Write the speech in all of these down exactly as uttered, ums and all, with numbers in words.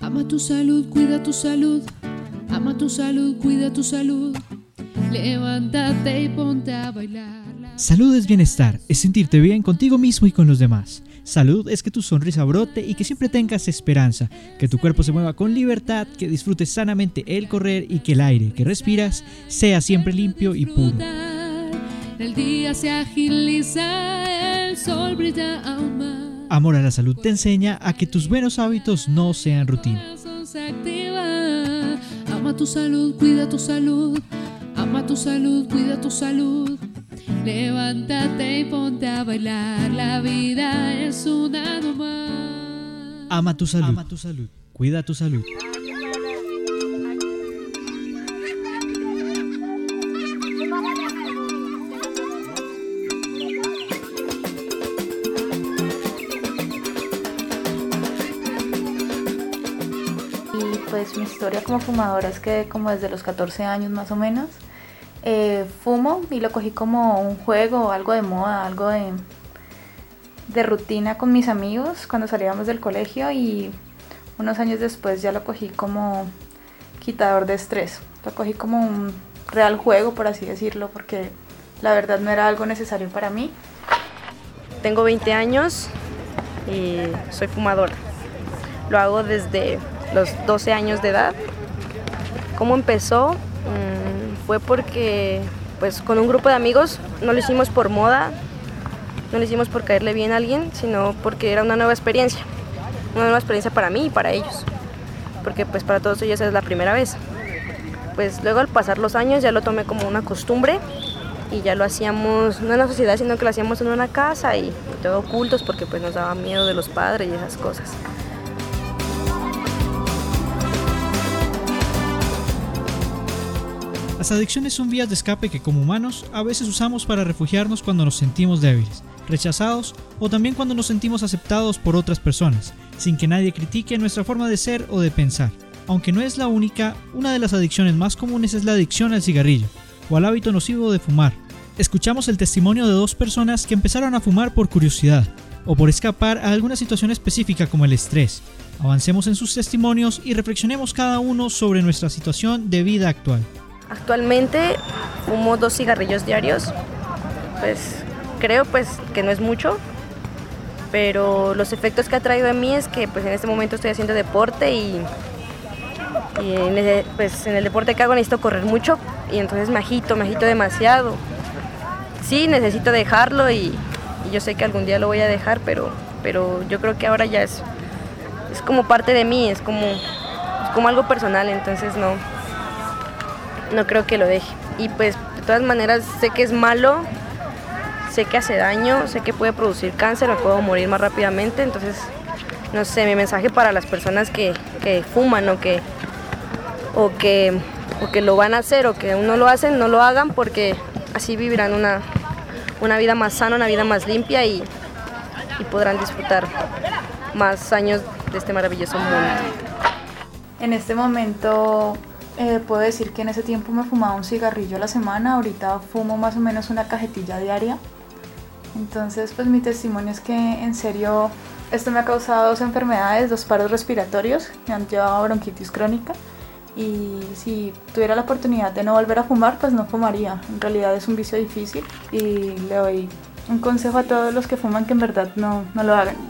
Ama tu salud, cuida tu salud. Ama tu salud, cuida tu salud. Levántate y ponte a bailar. Salud es bienestar, es sentirte bien contigo mismo y con los demás. Salud es que tu sonrisa brote y que siempre tengas esperanza, que tu cuerpo se mueva con libertad, que disfrutes sanamente el correr y que el aire que respiras sea siempre limpio y puro. El día se agiliza, el sol brilla aún más. Amor a la salud te enseña a que tus buenos hábitos no sean rutina. Ama tu salud, cuida tu salud. Ama tu salud, cuida tu salud. Levántate y ponte a bailar. La vida es una nomás. Ama tu salud, Ama tu salud. Cuida tu salud. Y pues mi historia como fumadora es que como desde los catorce años más o menos Eh, fumo y lo cogí como un juego, algo de moda, algo de, de rutina con mis amigos cuando salíamos del colegio, y unos años después ya lo cogí como quitador de estrés. Lo cogí como un real juego, por así decirlo, porque la verdad no era algo necesario para mí. Tengo veinte años y soy fumadora. Lo hago desde los doce años de edad. ¿Cómo empezó? Fue porque pues con un grupo de amigos, no lo hicimos por moda, no lo hicimos por caerle bien a alguien, sino porque era una nueva experiencia, una nueva experiencia para mí y para ellos, porque pues para todos ellos es la primera vez. Pues luego al pasar los años ya lo tomé como una costumbre y ya lo hacíamos no en la sociedad, sino que lo hacíamos en una casa y, y todo ocultos, porque pues nos daba miedo de los padres y esas cosas. Las adicciones son vías de escape que como humanos a veces usamos para refugiarnos cuando nos sentimos débiles, rechazados o también cuando nos sentimos aceptados por otras personas, sin que nadie critique nuestra forma de ser o de pensar. Aunque no es la única, una de las adicciones más comunes es la adicción al cigarrillo o al hábito nocivo de fumar. Escuchamos el testimonio de dos personas que empezaron a fumar por curiosidad o por escapar a alguna situación específica como el estrés. Avancemos en sus testimonios y reflexionemos cada uno sobre nuestra situación de vida actual. Actualmente fumo dos cigarrillos diarios, pues creo pues que no es mucho, pero los efectos que ha traído en mí es que pues en este momento estoy haciendo deporte y, y en, el, pues, en el deporte que hago necesito correr mucho y entonces me agito, me agito demasiado. Sí, necesito dejarlo y, y yo sé que algún día lo voy a dejar, pero, pero yo creo que ahora ya es, es como parte de mí, es como, es como algo personal, entonces no... no creo que lo deje. Y pues de todas maneras sé que es malo, sé que hace daño, sé que puede producir cáncer, me puedo morir más rápidamente. Entonces, no sé, mi mensaje para las personas que, que fuman o que, o, que, o que lo van a hacer o que aún no lo hacen, no lo hagan, porque así vivirán una, una vida más sana, una vida más limpia y, y podrán disfrutar más años de este maravilloso mundo. En este momento Eh, puedo decir que en ese tiempo me fumaba un cigarrillo a la semana, ahorita fumo más o menos una cajetilla diaria. Entonces pues mi testimonio es que en serio esto me ha causado dos enfermedades, dos paros respiratorios, me han llevado a bronquitis crónica, y si tuviera la oportunidad de no volver a fumar pues no fumaría. En realidad es un vicio difícil y le doy un consejo a todos los que fuman que en verdad no, no lo hagan.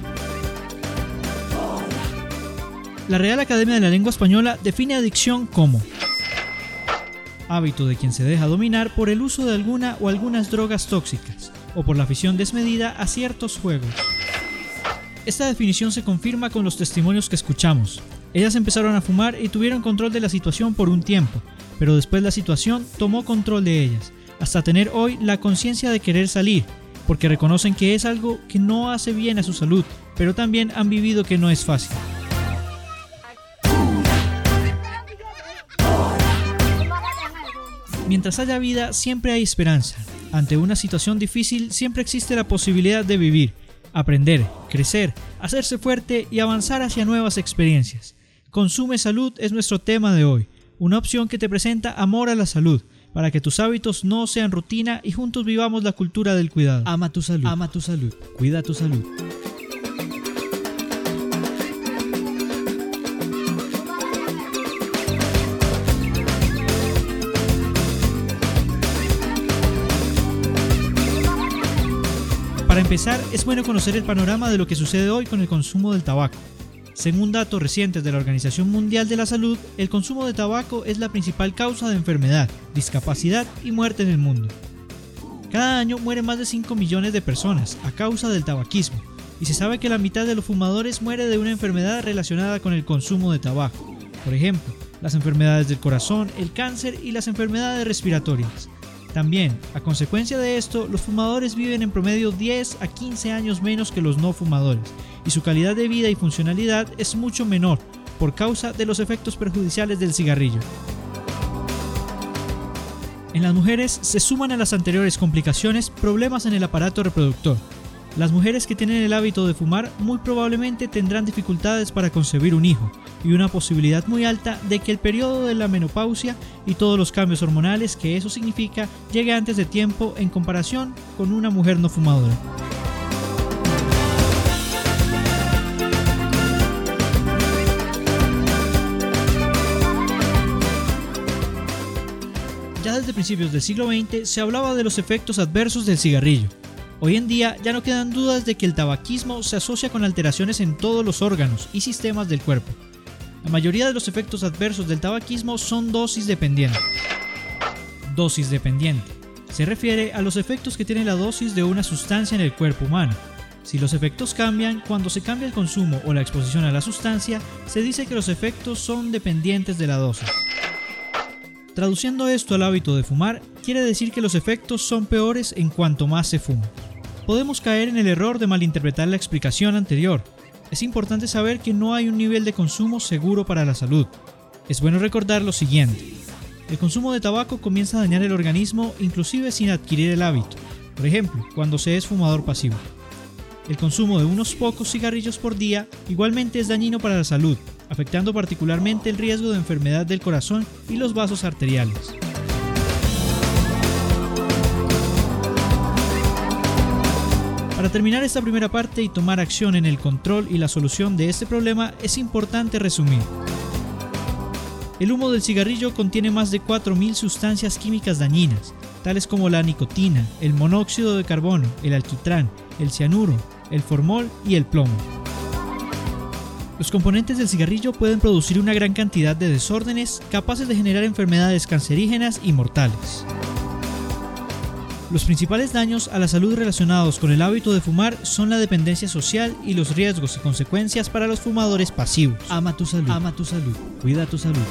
La Real Academia de la Lengua Española define adicción como hábito de quien se deja dominar por el uso de alguna o algunas drogas tóxicas o por la afición desmedida a ciertos juegos. Esta definición se confirma con los testimonios que escuchamos. Ellas empezaron a fumar y tuvieron control de la situación por un tiempo, pero después la situación tomó control de ellas, hasta tener hoy la conciencia de querer salir, porque reconocen que es algo que no hace bien a su salud, pero también han vivido que no es fácil. Mientras haya vida, siempre hay esperanza. Ante una situación difícil, siempre existe la posibilidad de vivir, aprender, crecer, hacerse fuerte y avanzar hacia nuevas experiencias. Consume Salud es nuestro tema de hoy, una opción que te presenta amor a la salud, para que tus hábitos no sean rutina y juntos vivamos la cultura del cuidado. Ama tu salud, ama tu salud, cuida tu salud. Para empezar, es bueno conocer el panorama de lo que sucede hoy con el consumo del tabaco. Según datos recientes de la Organización Mundial de la Salud, el consumo de tabaco es la principal causa de enfermedad, discapacidad y muerte en el mundo. Cada año mueren más de cinco millones de personas a causa del tabaquismo, y se sabe que la mitad de los fumadores muere de una enfermedad relacionada con el consumo de tabaco. Por ejemplo, las enfermedades del corazón, el cáncer y las enfermedades respiratorias. También, a consecuencia de esto, los fumadores viven en promedio diez a quince años menos que los no fumadores, y su calidad de vida y funcionalidad es mucho menor por causa de los efectos perjudiciales del cigarrillo. En las mujeres se suman a las anteriores complicaciones problemas en el aparato reproductor. Las mujeres que tienen el hábito de fumar muy probablemente tendrán dificultades para concebir un hijo y una posibilidad muy alta de que el periodo de la menopausia y todos los cambios hormonales que eso significa llegue antes de tiempo en comparación con una mujer no fumadora. Ya desde principios del siglo veinte se hablaba de los efectos adversos del cigarrillo. Hoy en día ya no quedan dudas de que el tabaquismo se asocia con alteraciones en todos los órganos y sistemas del cuerpo. La mayoría de los efectos adversos del tabaquismo son dosis dependientes. Dosis dependiente. Se refiere a los efectos que tiene la dosis de una sustancia en el cuerpo humano. Si los efectos cambian, cuando se cambia el consumo o la exposición a la sustancia, se dice que los efectos son dependientes de la dosis. Traduciendo esto al hábito de fumar, quiere decir que los efectos son peores en cuanto más se fuma. Podemos caer en el error de malinterpretar la explicación anterior. Es importante saber que no hay un nivel de consumo seguro para la salud. Es bueno recordar lo siguiente. El consumo de tabaco comienza a dañar el organismo inclusive sin adquirir el hábito. Por ejemplo, cuando se es fumador pasivo. El consumo de unos pocos cigarrillos por día igualmente es dañino para la salud, afectando particularmente el riesgo de enfermedad del corazón y los vasos arteriales. Para terminar esta primera parte y tomar acción en el control y la solución de este problema, es importante resumir. El humo del cigarrillo contiene más de cuatro mil sustancias químicas dañinas, tales como la nicotina, el monóxido de carbono, el alquitrán, el cianuro, el formol y el plomo. Los componentes del cigarrillo pueden producir una gran cantidad de desórdenes capaces de generar enfermedades cancerígenas y mortales. Los principales daños a la salud relacionados con el hábito de fumar son la dependencia social y los riesgos y consecuencias para los fumadores pasivos. Ama tu salud, ama tu salud, cuida tu salud.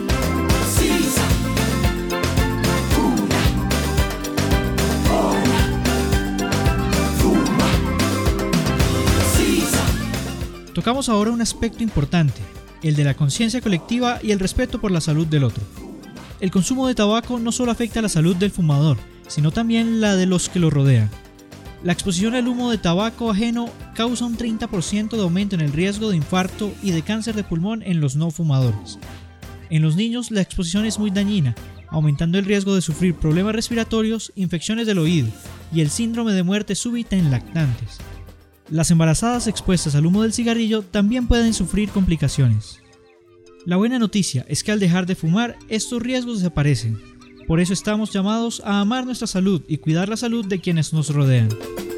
Tocamos ahora un aspecto importante, el de la conciencia colectiva y el respeto por la salud del otro. El consumo de tabaco no solo afecta a la salud del fumador, sino también la de los que lo rodean. La exposición al humo de tabaco ajeno causa un treinta por ciento de aumento en el riesgo de infarto y de cáncer de pulmón en los no fumadores. En los niños la exposición es muy dañina, aumentando el riesgo de sufrir problemas respiratorios, infecciones del oído y el síndrome de muerte súbita en lactantes. Las embarazadas expuestas al humo del cigarrillo también pueden sufrir complicaciones. La buena noticia es que al dejar de fumar, estos riesgos desaparecen. Por eso estamos llamados a amar nuestra salud y cuidar la salud de quienes nos rodean.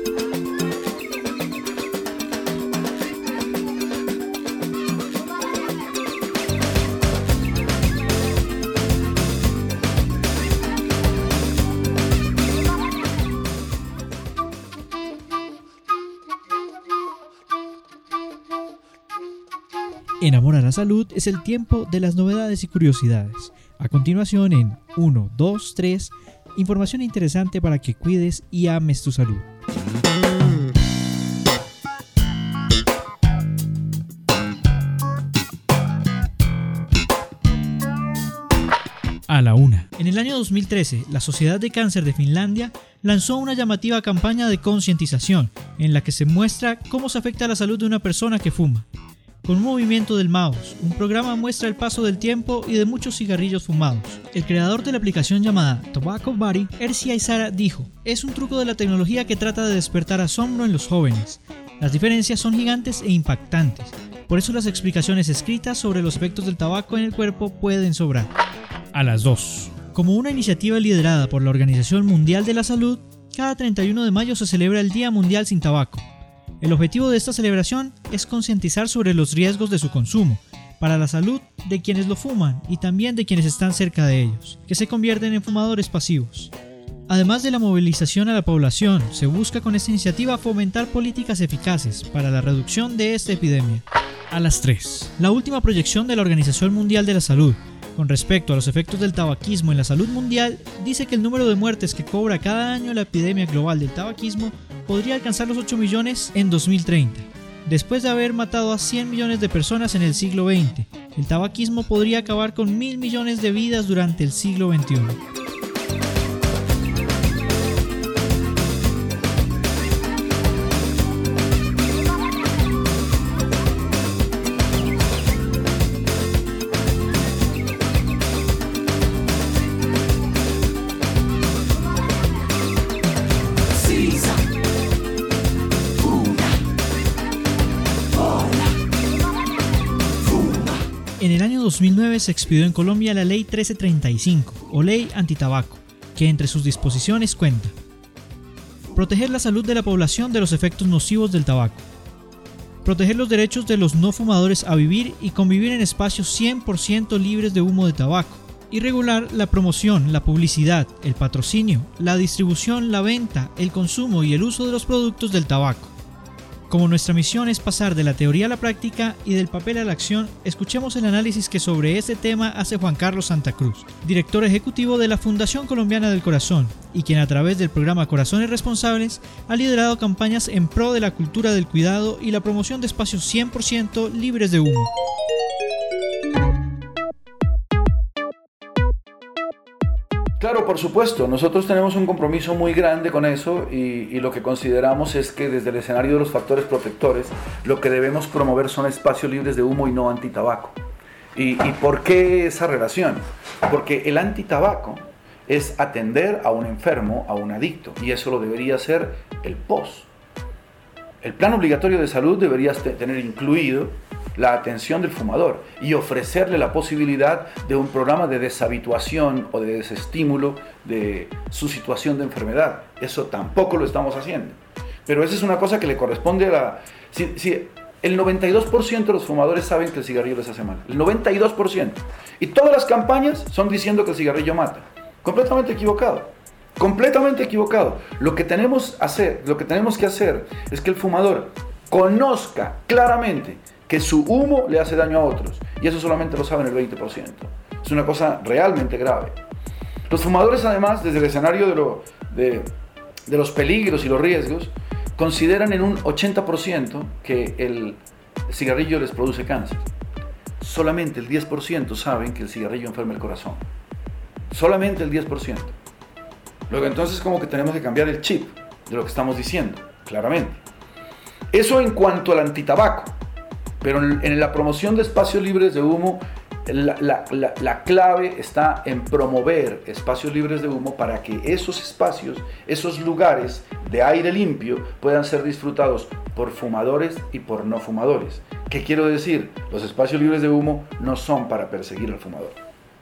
En Amor a la Salud es el tiempo de las novedades y curiosidades. A continuación en uno, dos, tres, información interesante para que cuides y ames tu salud. A la una. En el año dos mil trece, la Sociedad de Cáncer de Finlandia lanzó una llamativa campaña de concientización en la que se muestra cómo se afecta la salud de una persona que fuma. Con un movimiento del mouse, un programa muestra el paso del tiempo y de muchos cigarrillos fumados. El creador de la aplicación llamada Tobacco Buddy, Ersi Aizara, dijo: "Es un truco de la tecnología que trata de despertar asombro en los jóvenes. Las diferencias son gigantes e impactantes. Por eso las explicaciones escritas sobre los efectos del tabaco en el cuerpo pueden sobrar". A las dos. Como una iniciativa liderada por la Organización Mundial de la Salud, cada treinta y uno de mayo se celebra el Día Mundial sin Tabaco. El objetivo de esta celebración es concientizar sobre los riesgos de su consumo, para la salud de quienes lo fuman y también de quienes están cerca de ellos, que se convierten en fumadores pasivos. Además de la movilización a la población, se busca con esta iniciativa fomentar políticas eficaces para la reducción de esta epidemia. A las tres. La última proyección de la Organización Mundial de la Salud con respecto a los efectos del tabaquismo en la salud mundial dice que el número de muertes que cobra cada año la epidemia global del tabaquismo podría alcanzar los ocho millones en dos mil treinta. Después de haber matado a cien millones de personas en el siglo veinte, el tabaquismo podría acabar con mil millones de vidas durante el siglo veintiuno. En el año dos mil nueve se expidió en Colombia la Ley trece treinta y cinco, o Ley Antitabaco, que entre sus disposiciones cuenta: proteger la salud de la población de los efectos nocivos del tabaco, proteger los derechos de los no fumadores a vivir y convivir en espacios cien por ciento libres de humo de tabaco, y regular la promoción, la publicidad, el patrocinio, la distribución, la venta, el consumo y el uso de los productos del tabaco. Como nuestra misión es pasar de la teoría a la práctica y del papel a la acción, escuchemos el análisis que sobre este tema hace Juan Carlos Santa Cruz, director ejecutivo de la Fundación Colombiana del Corazón, y quien a través del programa Corazones Responsables ha liderado campañas en pro de la cultura del cuidado y la promoción de espacios cien por ciento libres de humo. Claro, por supuesto, nosotros tenemos un compromiso muy grande con eso y, y lo que consideramos es que desde el escenario de los factores protectores lo que debemos promover son espacios libres de humo y no antitabaco. ¿Y, y por qué esa relación? Porque el antitabaco es atender a un enfermo, a un adicto, y eso lo debería hacer el P O S. El plan obligatorio de salud debería tener incluido la atención del fumador y ofrecerle la posibilidad de un programa de deshabituación o de desestímulo de su situación de enfermedad. Eso tampoco lo estamos haciendo. Pero esa es una cosa que le corresponde a la... Si, si el noventa y dos por ciento de los fumadores saben que el cigarrillo les hace mal. El noventa y dos por ciento. Y todas las campañas son diciendo que el cigarrillo mata. Completamente equivocado. Completamente equivocado. Lo que tenemos, hacer, lo que tenemos que hacer es que el fumador conozca claramente que su humo le hace daño a otros. Y eso solamente lo saben el veinte por ciento. Es una cosa realmente grave. Los fumadores, además, desde el escenario de, lo, de, de los peligros y los riesgos, consideran en un ochenta por ciento que el cigarrillo les produce cáncer. Solamente el diez por ciento saben que el cigarrillo enferma el corazón. Solamente el diez por ciento. Luego entonces como que tenemos que cambiar el chip de lo que estamos diciendo, claramente. Eso en cuanto al antitabaco. Pero en la promoción de espacios libres de humo, la, la, la, la clave está en promover espacios libres de humo para que esos espacios, esos lugares de aire limpio puedan ser disfrutados por fumadores y por no fumadores. ¿Qué quiero decir? Los espacios libres de humo no son para perseguir al fumador.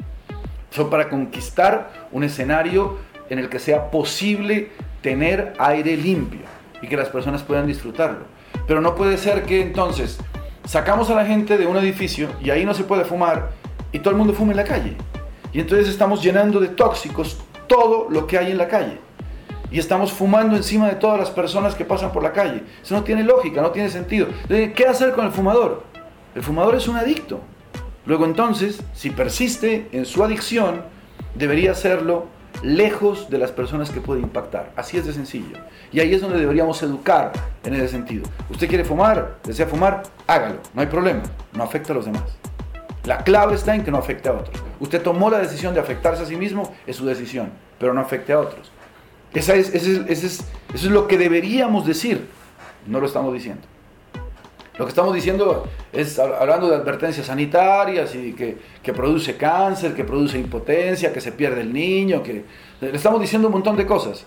Son para conquistar un escenario en el que sea posible tener aire limpio y que las personas puedan disfrutarlo. Pero no puede ser que entonces sacamos a la gente de un edificio y ahí no se puede fumar y todo el mundo fuma en la calle. Y entonces estamos llenando de tóxicos todo lo que hay en la calle. Y estamos fumando encima de todas las personas que pasan por la calle. Eso no tiene lógica, no tiene sentido. ¿Qué hacer con el fumador? El fumador es un adicto. Luego entonces, si persiste en su adicción, debería hacerlo lejos de las personas que puede impactar. Así es de sencillo. Y ahí es donde deberíamos educar en ese sentido. Usted quiere fumar, desea fumar, hágalo, no hay problema, no afecta a los demás. La clave está en que no afecte a otros. Usted tomó la decisión de afectarse a sí mismo, es su decisión, pero no afecte a otros. Esa es, ese es, ese es, eso es lo que deberíamos decir, no lo estamos diciendo. Lo que estamos diciendo es hablando de advertencias sanitarias y que, que produce cáncer, que produce impotencia, que se pierde el niño, que le estamos diciendo un montón de cosas.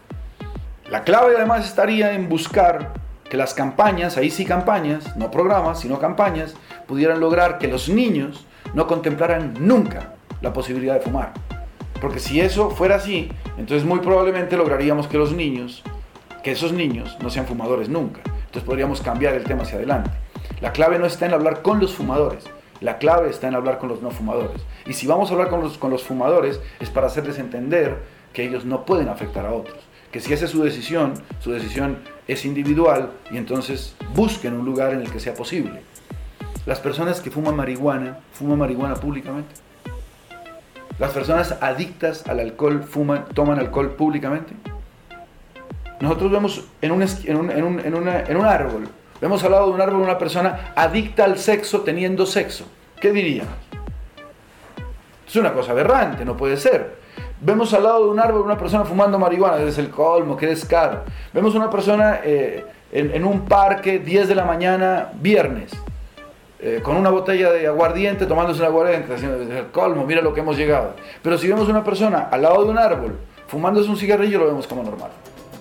La clave además estaría en buscar que las campañas, ahí sí campañas, no programas, sino campañas, pudieran lograr que los niños no contemplaran nunca la posibilidad de fumar. Porque si eso fuera así, entonces muy probablemente lograríamos que los niños, que esos niños no sean fumadores nunca. Entonces podríamos cambiar el tema hacia adelante. La clave no está en hablar con los fumadores, la clave está en hablar con los no fumadores. Y si vamos a hablar con los, con los fumadores es para hacerles entender que ellos no pueden afectar a otros. Que si esa es su decisión, su decisión es individual y entonces busquen un lugar en el que sea posible. Las personas que fuman marihuana, fuman marihuana públicamente. Las personas adictas al alcohol fuman, toman alcohol públicamente. Nosotros vemos en un, en un, en un, en una, en un árbol, vemos al lado de un árbol una persona adicta al sexo teniendo sexo. ¿Qué diríamos? Es una cosa aberrante, no puede ser. Vemos al lado de un árbol una persona fumando marihuana, es el colmo, qué descaro. Vemos una persona eh, en, en un parque, diez de la mañana, viernes, eh, con una botella de aguardiente, tomándose un aguardiente, es el colmo, mira lo que hemos llegado. Pero si vemos una persona al lado de un árbol, fumándose un cigarrillo, lo vemos como normal.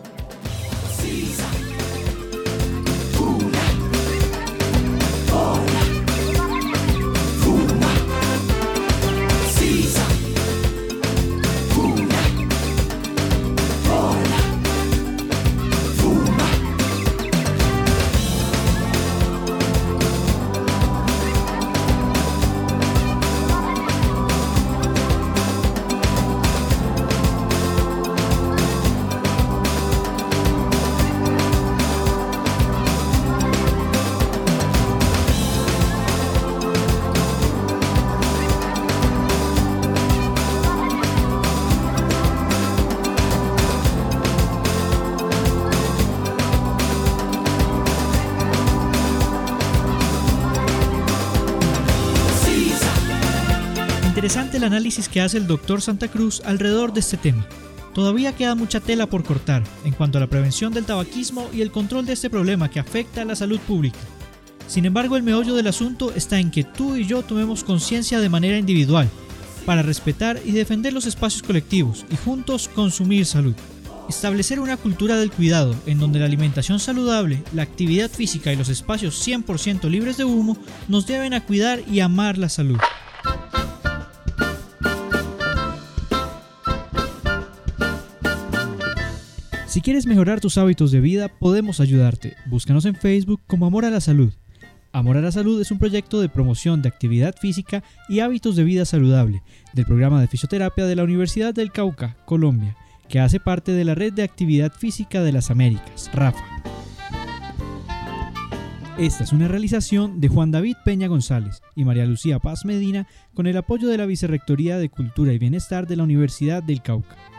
Interesante el análisis que hace el doctor Santa Cruz alrededor de este tema. Todavía queda mucha tela por cortar en cuanto a la prevención del tabaquismo y el control de este problema que afecta a la salud pública. Sin embargo, el meollo del asunto está en que tú y yo tomemos conciencia de manera individual para respetar y defender los espacios colectivos y juntos consumir salud. Establecer una cultura del cuidado en donde la alimentación saludable, la actividad física y los espacios cien por ciento libres de humo nos deben a cuidar y amar la salud. Si quieres mejorar tus hábitos de vida, podemos ayudarte. Búscanos en Facebook como Amor a la Salud. Amor a la Salud es un proyecto de promoción de actividad física y hábitos de vida saludable del programa de fisioterapia de la Universidad del Cauca, Colombia, que hace parte de la Red de Actividad Física de las Américas, RAFA. Esta es una realización de Juan David Peña González y María Lucía Paz Medina con el apoyo de la Vicerrectoría de Cultura y Bienestar de la Universidad del Cauca.